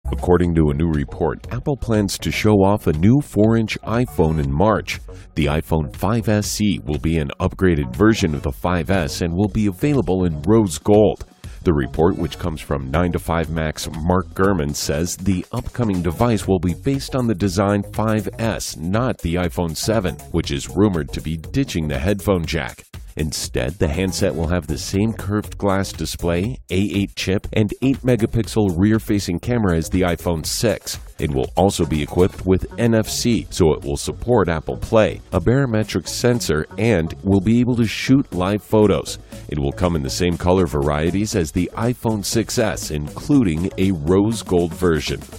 According to a new report, Apple plans to show off a new 4-inch iPhone in March. The iPhone 5SE will be an upgraded version of the 5S and will be available in rose gold. The report, which comes from 9to5Mac's Mark Gurman, says the upcoming device will be based on the design 5S, not the iPhone 7, which is rumored to be ditching the headphone jack. Instead, the handset will have the same curved glass display, A8 chip, and 8-megapixel rear-facing camera as the iPhone 6. It will also be equipped with NFC, so it will support Apple Play, a barometric sensor, and will be able to shoot live photos. It will come in the same color varieties as the iPhone 6s, including a rose gold version.